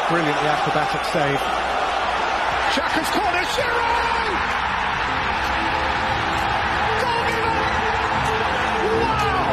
Brilliantly acrobatic save. Xhaka's corner, Giroud! Goalkeeper! Wow!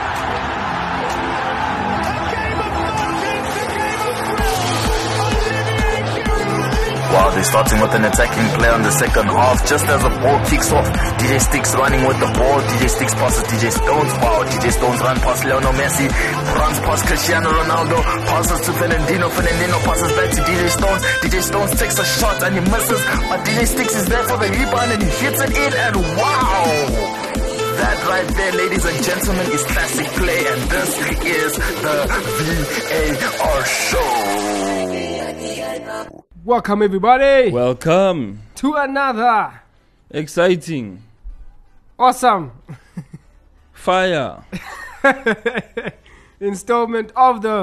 A game of margins, a game of thrill. Olivier Giroud! Wow, they're starting with an attacking play on the second half. Just as the ball kicks off, DJ Sticks running with the ball. DJ Sticks passes DJ Stones. Wow, DJ Stones run past Lionel Messi. Runs past Cristiano Ronaldo. Passes to Fernandinho. Fernandinho passes back to DJ Stones. DJ Stones takes a shot and he misses. But DJ Sticks is there for the rebound and he hits it in. And wow! That right there, ladies and gentlemen, is classic play. And this is the VAR show. Welcome everybody Welcome. to another Exciting. awesome Fire. installment of the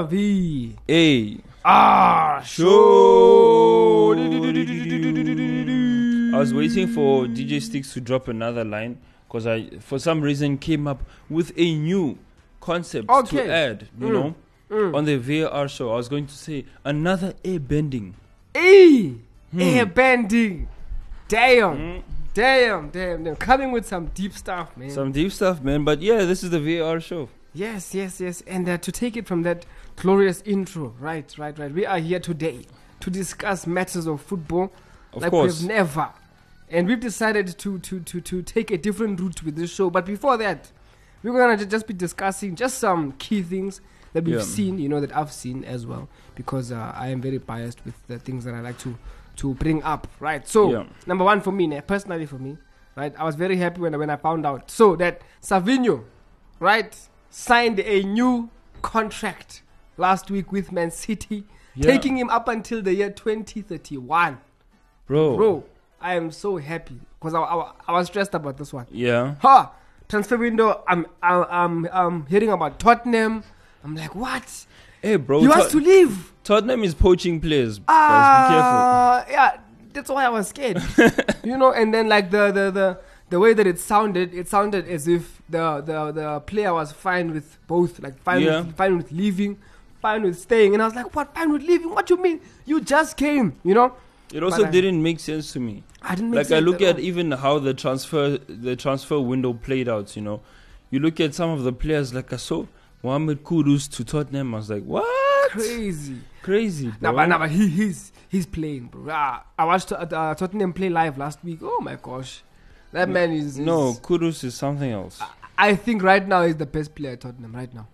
VAR Show. show. I was waiting for DJ Sticks to drop another line because I, for some reason, came up with a new concept Okay. to add, you know, on the VAR show. I was going to say another air bending. Air bending. Damn. Damn. Coming with some deep stuff, man. Some deep stuff, man. But yeah, this is the VAR show. Yes. And to take it from that glorious intro, right. We are here today to discuss matters of football Of like course. we've never. And we've decided to take a different route with this show. But before that, we're going to just be discussing just some key things that we've Yeah. seen, you know, that I've seen as well. Because I am very biased with the things that I like to bring up, right? So, Yeah. number one for me, personally for me, right? I was very happy when I found out. So that Savinho, right, signed a new contract last week with Man City, Yeah. taking him up until the year 2031. Bro. Bro, I am so happy because I was stressed about this one. Yeah. Transfer window. I'm hearing about Tottenham. I'm like, what? Hey, bro. He wants to leave. Tottenham is poaching players. Guys, be careful. Yeah, that's why I was scared. You know, and then like the way that it sounded as if the player was fine with both, like fine with leaving, fine with staying, and I was like, what, fine with leaving? What you mean? You just came, you know? It also But didn't make sense to me. I didn't make Like, sense I look at at all. even how the transfer window played out, you know. You look at some of the players, like I saw Mohamed Kudus to Tottenham. I was like, what? Crazy, bro. No, but he's playing, bro. I watched Tottenham play live last week. Oh my gosh, that man is No, Kudus is something else. I think right now he's the best player at Tottenham. Right now.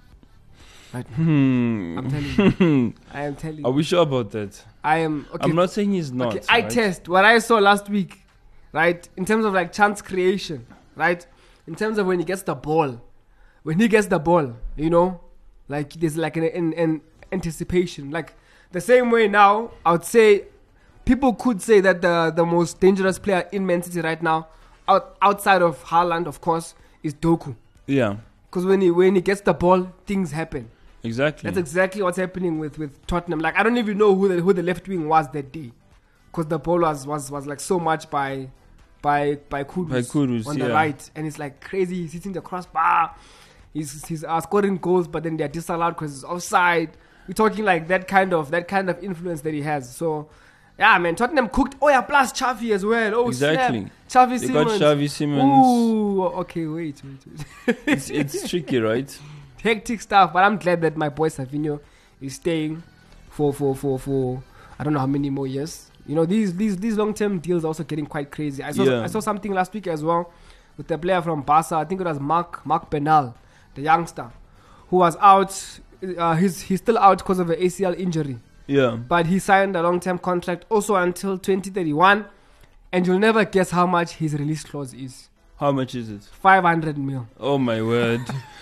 I'm telling you. I am telling you. Are we sure about that? I am. Okay. I'm not saying he's not. Okay, I right? test what I saw last week, right? In terms of like chance creation, right? In terms of when he gets the ball, you know, like there's like an anticipation. Like the same way now, I would say people could say that the most dangerous player in Man City right now, outside of Haaland, of course, is Doku. Yeah, Because when he gets the ball, things happen. exactly. That's exactly what's happening with Tottenham. Like I don't even know who the left wing was that day, because the ball was like so much by Kudus, Kudus, on the yeah. right, and it's like crazy. He's hitting the crossbar. He's scoring goals, but then they're disallowed because it's offside. We're talking like that kind of influence that he has. So yeah, man, Tottenham cooked. Oh yeah, plus Xavi as well. Oh Exactly. snap. Xavi They Simons. got Xavi Simons. Ooh, okay, wait. It's tricky, right? Hectic stuff, but I'm glad that my boy Savinho is staying for I don't know how many more years. You know, these long-term deals are also getting quite crazy. I saw something last week as well with the player from Barca. I think it was Marc Bernal, the youngster, who was out. He's still out because of an ACL injury, Yeah. but he signed a long-term contract also until 2031, and you'll never guess how much his release clause is. How much is it? 500 mil. Oh my word.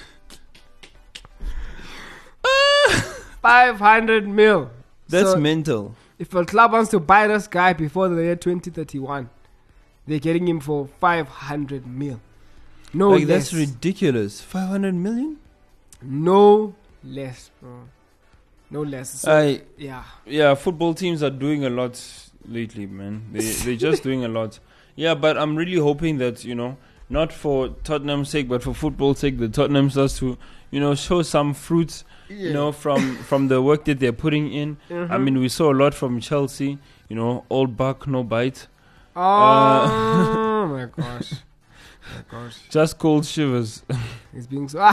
500 mil. That's So mental. if a club wants to buy this guy before the year 2031, they're getting him for 500 mil. No Like, less. that's ridiculous. 500 million? No less, bro. No less. So, yeah. Yeah, football teams are doing a lot lately, man. They're just doing a lot. Yeah, but I'm really hoping that, you know, not for Tottenham's sake, but for football's sake, the Tottenham starts to, show some fruits, from the work that they're putting in. I mean, we saw a lot from Chelsea, old buck, no bite. Oh my gosh. Just cold shivers. He's being so.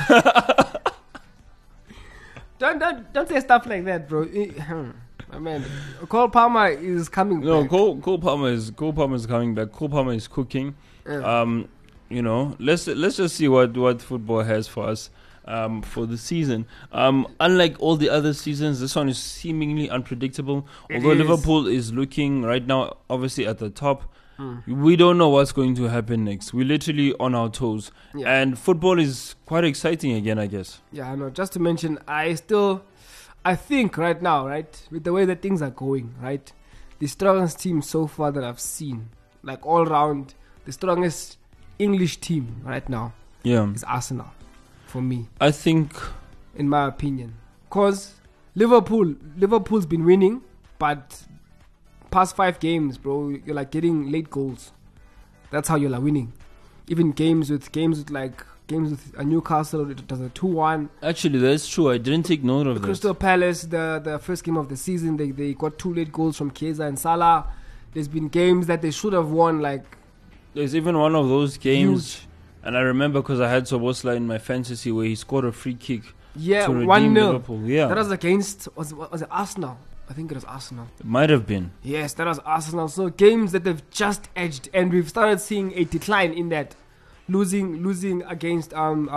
Don't say stuff like that, bro. I mean, Cole Palmer is coming back. No, Cole Palmer is coming back. Cole Palmer is cooking. Yeah. Let's just see what football has for us for the season. Unlike all the other seasons, this one is seemingly unpredictable. Although Liverpool is looking right now, obviously at the top. We don't know what's going to happen next. We're literally on our toes. Yeah. And football is quite exciting again, I guess. Yeah, I know. Just to mention, I think right now, right, with the way that things are going, right, the strongest team so far that I've seen, like all round, the strongest English team right now is Arsenal, for me. I think, in my opinion. Because Liverpool's been winning, but past 5 games, bro, you're like getting late goals. That's how you're like winning. Even games with Newcastle, it does a 2-1. Actually, that's true. I didn't take note of that. Crystal Palace, the first game of the season, they got 2 late goals from Chiesa and Salah. There's been games that they should have won, like. There's even one of those games, huge. And I remember because I had Sobosla in my fantasy where he scored a free kick. Yeah, to 1-0. Liverpool. Yeah, that was against was it Arsenal? I think it was Arsenal. It might have been. Yes, that was Arsenal. So games that they've just edged, and we've started seeing a decline in that. Losing against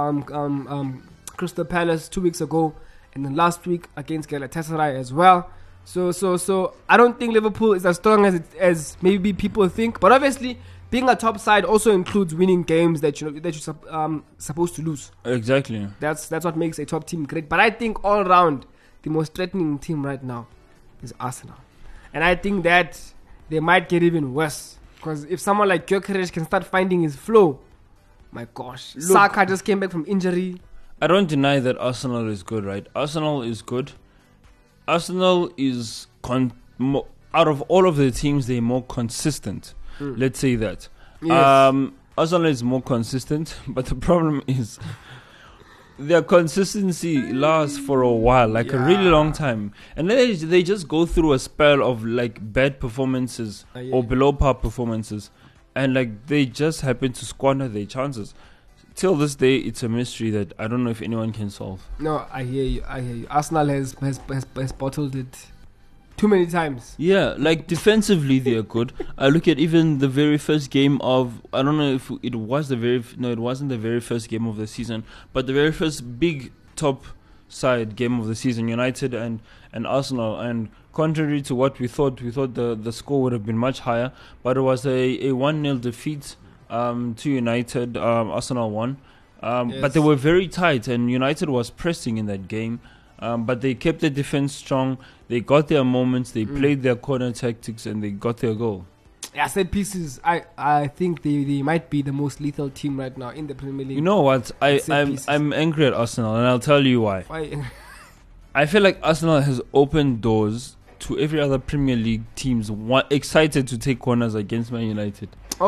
Crystal Palace 2 weeks ago, and then last week against Galatasaray as well. So I don't think Liverpool is as strong as maybe people think. But obviously, being a top side also includes winning games that you're supposed to lose. Exactly. That's what makes a top team great. But I think all round, the most threatening team right now is Arsenal, and I think that they might get even worse, because if someone like Gyökeres can start finding his flow, my gosh. Saka just came back from injury. I don't deny that Arsenal is good, right? Arsenal is good. Arsenal is out of all of the teams, they're more consistent. Let's say that. Yes. Arsenal is more consistent, but the problem is their consistency lasts for a while, like a really long time, and then they just go through a spell of like bad performances or below par performances, and like they just happen to squander their chances. Till this day, it's a mystery that I don't know if anyone can solve. No, I hear you. Arsenal has bottled it too many times. Yeah, like defensively they are good. I look at even the very first game of, I don't know if it was it wasn't the very first game of the season, but the very first big top side game of the season, United and Arsenal. And contrary to what we thought the score would have been much higher, but it was a 1-0 defeat to United. Arsenal won. But they were very tight, and United was pressing in that game. But they kept their defense strong. They got their moments. They played their corner tactics, and they got their goal. Yeah, set pieces. I think they might be the most lethal team right now in the Premier League. You know what? I'm angry at Arsenal, and I'll tell you why. Why? I feel like Arsenal has opened doors to every other Premier League teams excited to take corners against Man United.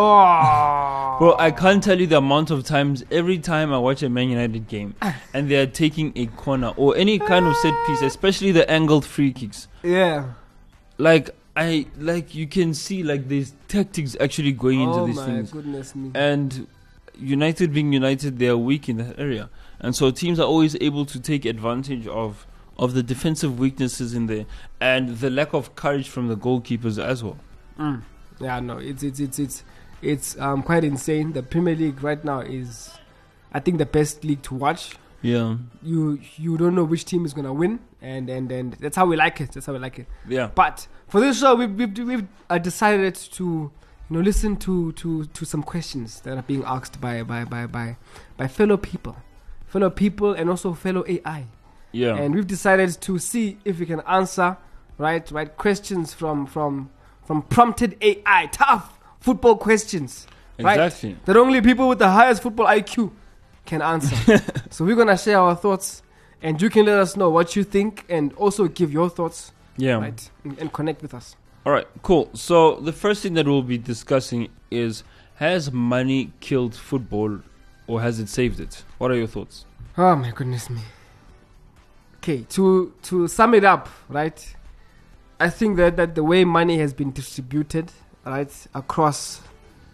Oh, bro, I can't tell you the amount of times every time I watch a Man United game and they are taking a corner or any kind of set piece, especially the angled free kicks. Yeah, like you can see like there's tactics actually going into these things. Oh my goodness me! And United being United, they are weak in that area, and so teams are always able to take advantage of the defensive weaknesses in there and the lack of courage from the goalkeepers as well. Yeah, no, it's quite insane. The Premier League right now is, I think, the best league to watch. Yeah, you don't know which team is gonna win, and that's how we like it. Yeah. But for this show, we've decided to listen to some questions that are being asked by fellow people, and also fellow AI. Yeah. And we've decided to see if we can answer right questions from prompted AI, tough football questions. Exactly. Right? That only people with the highest football IQ can answer. So we're gonna share our thoughts, and you can let us know what you think, and also give your thoughts. Yeah. Right. And connect with us. All right. Cool. So the first thing that we'll be discussing is: Has money killed football or has it saved it? What are your thoughts? Oh my goodness me. Okay, to sum it up, right? I think that the way money has been distributed, right, across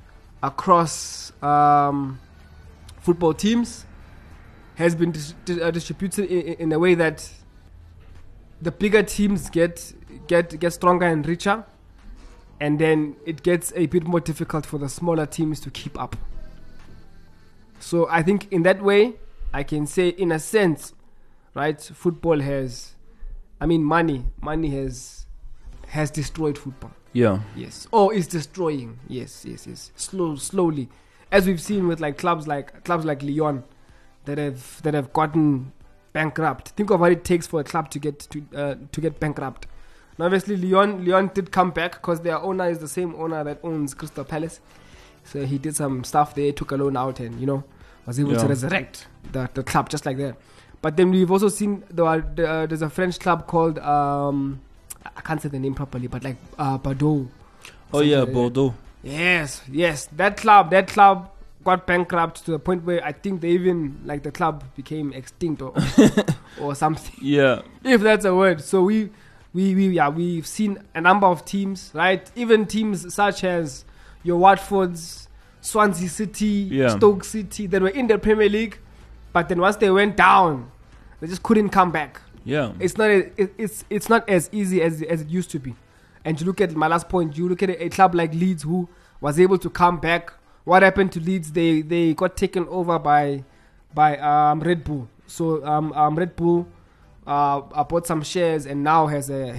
football teams has been distributed in a way that the bigger teams get stronger and richer, and then it gets a bit more difficult for the smaller teams to keep up. So I think in that way, I can say, in a sense, right, football has, money has destroyed football. Yeah. Yes. Or is destroying. Yes. Slowly, as we've seen with like clubs like Lyon that have gotten bankrupt. Think of what it takes for a club to get bankrupt. Now, obviously, Lyon did come back because their owner is the same owner that owns Crystal Palace. So he did some stuff there, took a loan out, and was able to resurrect the club just like that. But then we've also seen there's a French club called I can't say the name properly, but like Bordeaux. Oh yeah, Like Bordeaux. Yes. That club got bankrupt to the point where I think they even the club became extinct or something. Yeah. If that's a word. So we've seen a number of teams, right? Even teams such as your Watfords, Swansea City, Stoke City, that were in the Premier League, but then once they went down, they just couldn't come back. Yeah. It's not as easy as it used to be. And you look at my last point, you look at a club like Leeds who was able to come back. What happened to Leeds? They got taken over by Red Bull. So Red Bull bought some shares and now has a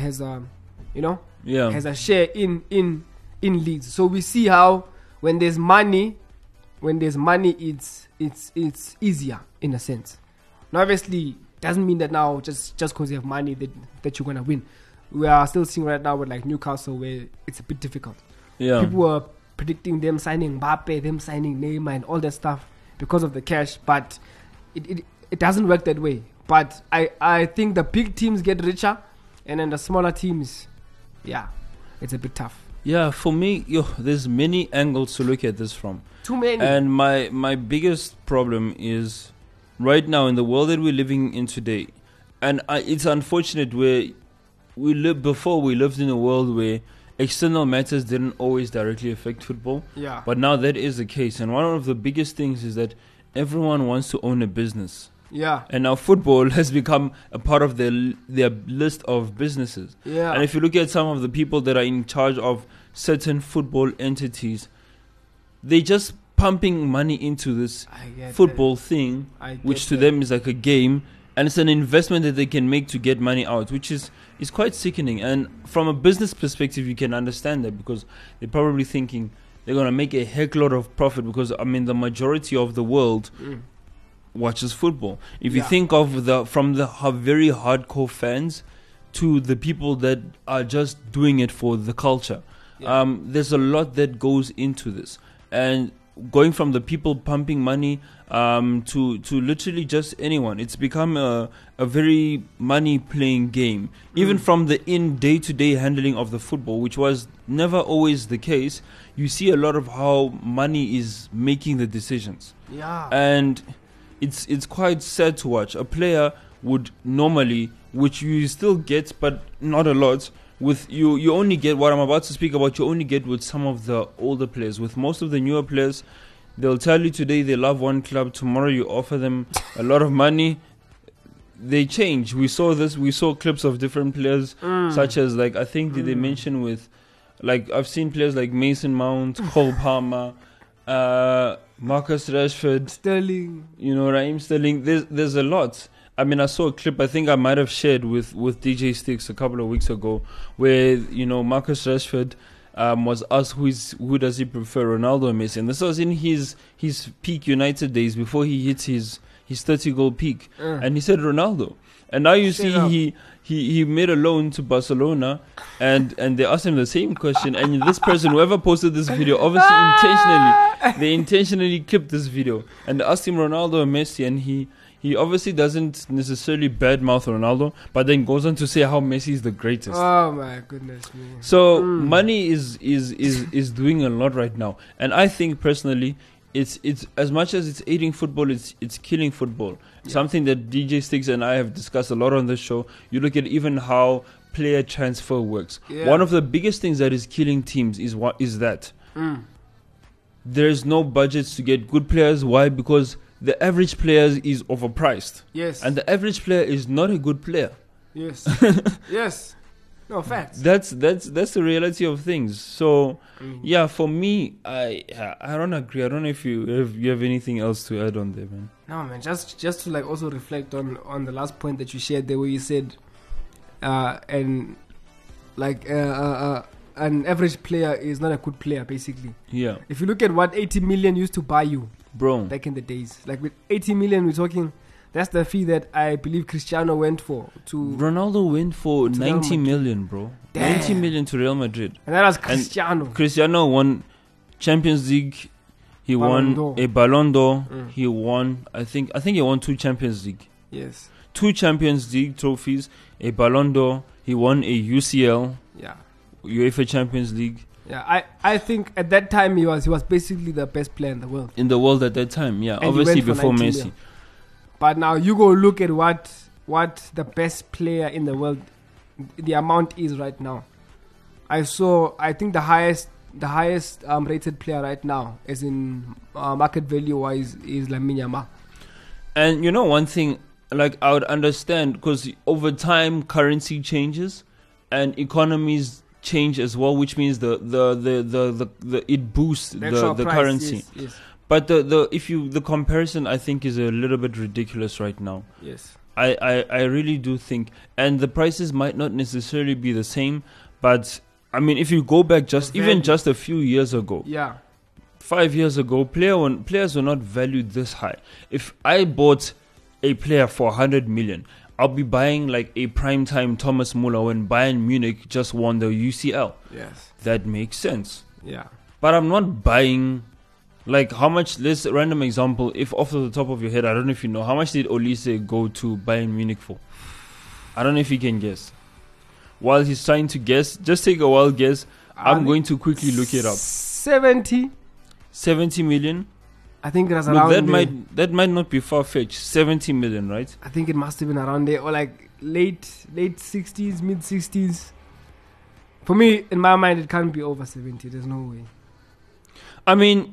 share in Leeds. So we see how when there's money, it's easier in a sense. Now obviously doesn't mean that now just because you have money that you're gonna win. We are still seeing right now with like Newcastle where it's a bit difficult. Yeah. People were predicting them signing Mbappe, them signing Neymar and all that stuff because of the cash, but it doesn't work that way. But I think the big teams get richer and then the smaller teams, it's a bit tough. Yeah, for me, there's many angles to look at this from. Too many. And my biggest problem is right now in the world that we're living in today, and it's unfortunate where we lived in a world where external matters didn't always directly affect football. Yeah. But now that is the case, and one of the biggest things is that everyone wants to own a business. Yeah. And now football has become a part of their list of businesses. Yeah. And if you look at some of the people that are in charge of certain football entities, they just pumping money into this football thing, which to them is like a game, and it's an investment that they can make to get money out, which is quite sickening. And from a business perspective, you can understand that because they're probably thinking they're going to make a heck lot of profit because, the majority of the world watches football. If you think of from the very hardcore fans to the people that are just doing it for the culture, there's a lot that goes into this. And going from the people pumping money to literally just anyone, it's become a very money playing game. Even from the day-to-day handling of the football, which was never always the case, you see a lot of how money is making the decisions. Yeah. And it's quite sad to watch. A player would normally, which you still get but not a lot, with you only get what I'm about to speak about, you only get with some of the older players. With most of the newer players, they'll tell you today they love one club, tomorrow you offer them a lot of money, they change. We saw clips of different players, such as I think did they mention with, I've seen players like Mason Mount, Cole Palmer, Marcus Rashford, Sterling, Raheem Sterling. There's a lot. I saw a clip I think I might have shared with DJ Sticks a couple of weeks ago where, Marcus Rashford was asked who does he prefer, Ronaldo or Messi. And this was in his peak United days before he hit his 30-goal peak. And he said Ronaldo. And now you see he made a loan to Barcelona and they asked him the same question. And this person, whoever posted this video, obviously intentionally clipped this video. And they asked him Ronaldo or Messi, and he he obviously doesn't necessarily badmouth Ronaldo, but then goes on to say how Messi is the greatest. Oh my goodness me. So money is doing a lot right now, and I think personally, it's as much as it's aiding football, it's killing football. Yeah. Something that DJ Sticks and I have discussed a lot on this show. You look at even how player transfer works. Yeah. One of the biggest things that is killing teams is that there's no budgets to get good players. Why? Because the average player is overpriced, Yes. and the average player is not a good player. Yes. Yes. No, facts. That's the reality of things. So yeah, for me, I don't agree. I don't know if you have anything else to add on there, man. No, man. Just to like also reflect on the last point that you shared there, where you said, and like an average player is not a good player, basically. Yeah, If you look at what 80 million used to buy you bro. back in the days, like with 80 million, we're talking. That's the fee that I believe Cristiano went for to, Ronaldo went for to Real 90 Madrid. million, bro. Damn. 90 million to Real Madrid. and that was Cristiano. Cristiano won Champions League. He Ballon won d'Or. a Ballon d'Or. Mm. He won, I think he won 2 Champions League. Yes. 2 Champions League trophies, a Ballon d'Or. He won a UCL, Yeah. UEFA Champions League Yeah. I think at that time he was basically the best player in the world. in the world at that time. Yeah, And he obviously went for before 90 Messi. million. But now you go look at what the best player in the world, the amount is right now. I think the highest rated player right now, as in market value wise, is Lamine Yamal. And you know one thing, like I would understand because over time currency changes and economies change as well, which means the it boosts actual the price, currency. Yes. But the comparison I think is a little bit ridiculous right now. Yes. I really do think, and the prices might not necessarily be the same, but I mean if you go back just a few years ago, Yeah. 5 years ago, players were not valued this high. If I bought a player for 100 million, I'll be buying like a primetime Thomas Muller when Bayern Munich just won the UCL. Yes. That makes sense. Yeah. But I'm not buying, like, how much, let's random example, if off the top of your head, I don't know if you know, how much did Olise go to Bayern Munich for? I don't know if you can guess. While he's trying to guess, just take a wild guess. I'm going to quickly look it up. 70 million? I think it was Look, around that might not be far-fetched. 70 million, right? I think it must have been around there, or like late 60s, mid 60s. For me, in my mind, it can't be over 70. There's no way. I mean,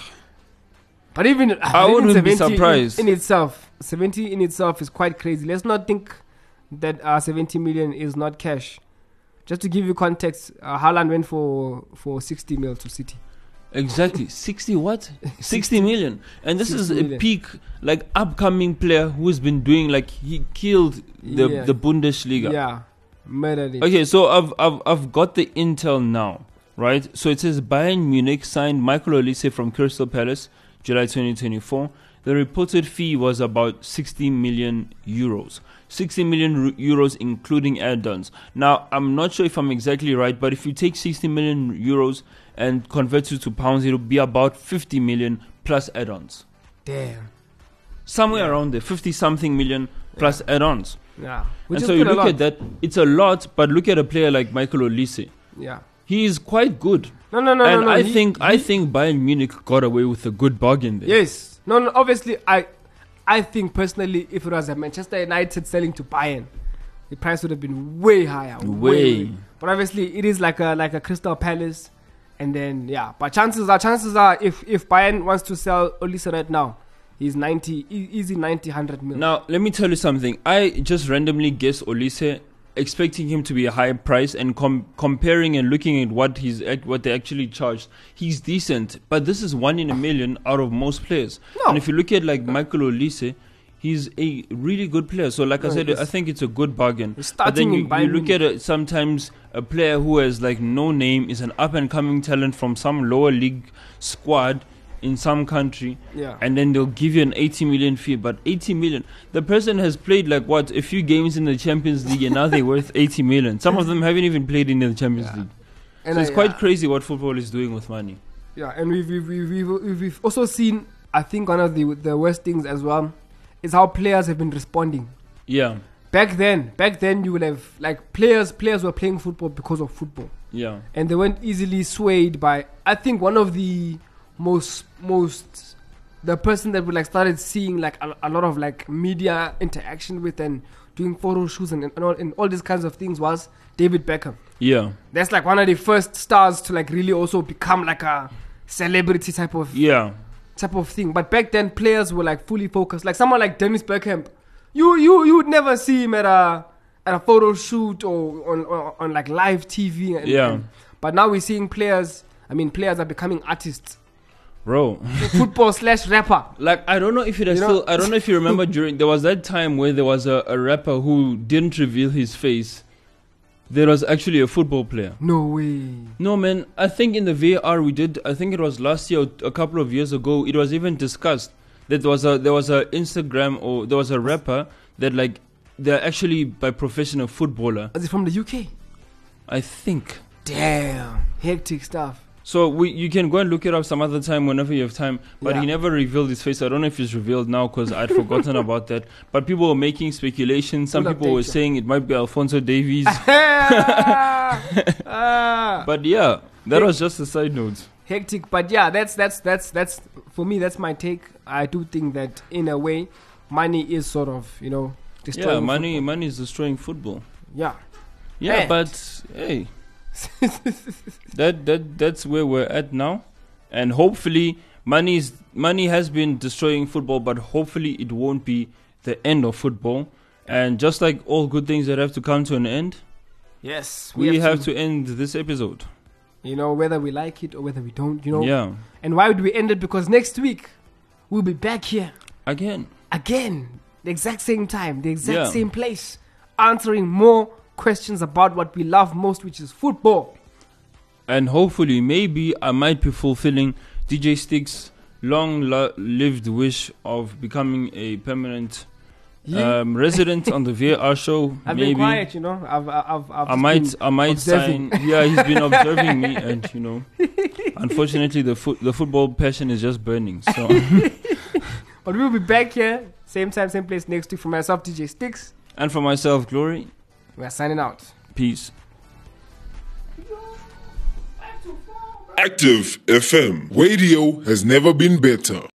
But even I wouldn't be 70 surprised. in itself. 70 in itself is quite crazy. Let's not think that 70 million is not cash. Just to give you context, Haaland went for 60 mil to City. exactly. 60 what? 60 million. And this 60 is a million. peak, like, upcoming player who's been doing, like, he killed the Yeah. Bundesliga. Yeah, murdered it. Okay, so I've got the intel now, right? So it says Bayern Munich signed Michael Olise from Crystal Palace, July 2024. The reported fee was about 60 million euros. 60 million euros including add-ons. Now, I'm not sure if I'm exactly right, but if you take 60 million euros and convert it to pounds, it'll be about 50 million plus add-ons. Damn. Somewhere around there, 50-something million plus add-ons. Yeah. Which And is so you quite a look lot. at that, it's a lot, but look at a player like Michael Olise. Yeah. He is quite good. No. And no. I think Bayern Munich got away with a good bargain there. Yes. No. Obviously, I think personally, if it was a Manchester United selling to Bayern, the price would have been way higher. Way. But obviously, it is like a Crystal Palace, and then yeah. But chances are, if Bayern wants to sell Olise right now, he's 90, easy 90, 100 mil. Now, let me tell you something. I just randomly guessed Olise, expecting him to be a high price, and comparing and looking at what they actually charged. He's decent, but this is 1 in a million out of most players. No. And if you look at like Michael Olise, he's a really good player. So like I said, I think it's a good bargain. He's But then starting you in Bayern look at sometimes a player who has like no name, is an up and coming talent from some lower league squad in some country, Yeah. and then they'll give you an 80 million fee. But 80 million, the person has played like what, a few games in the Champions League, and now they're worth 80 million. Some of them haven't even played in the Champions League. And So it's quite crazy what football is doing with money. Yeah, and we've also seen, I think one of the worst things as well is how players have been responding. Yeah. Back then you would have like players were playing football because of football, Yeah. and they weren't easily swayed by. I think one of the most the person that we like started seeing like a lot of like media interaction with and doing photo shoots and all these kinds of things was David Beckham. Yeah. That's like one of the first stars to like really also become like a celebrity type of thing. But back then players were like fully focused. Like someone like Dennis Bergkamp, you would never see him at a photo shoot or on like live TV. But now we're seeing players. I mean, players are becoming artists. Bro. Football / rapper. Like, I don't know if it is still. I don't know if you remember there was that time where there was a rapper who didn't reveal his face. There was actually a football player. No way. No, man. I think in the VAR we did. I think it was last year, or a couple of years ago. It was even discussed that there was a Instagram or there was a rapper that like they're actually by profession a footballer. Is it from the UK? I think. Damn, hectic stuff. So you can go and look it up some other time whenever you have time. But Yeah. he never revealed his face. I don't know if it's revealed now because I'd forgotten about that. But people were making speculations. Some Full people were update, yeah. saying it might be Alfonso Davies. Ah. But yeah, that was just a side note. Hectic, but yeah, that's for me. That's my take. I do think that in a way, money is sort of destroying. Yeah, money is destroying football. Yeah, Yeah, Hey. but hey, that's where we're at now, and hopefully money has been destroying football, but hopefully it won't be the end of football. And just like all good things that have to come to an end, yes, we have to end this episode. whether we like it or whether we don't. Yeah, And why would we end it? Because next week we'll be back here again. the exact same time, the exact Yeah. same place, answering more questions about what we love most, which is football. And hopefully, maybe I might be fulfilling DJ Stick's long-lived wish of becoming a permanent resident on the VAR show. I've maybe been quiet, I've I just might been observing. sign. Yeah, he's been observing me, and unfortunately, the football passion is just burning. So, But we'll be back here, same time, same place next week. For myself, DJ Sticks, and for myself, Glory, we're signing out. peace. Active FM. Radio has never been better.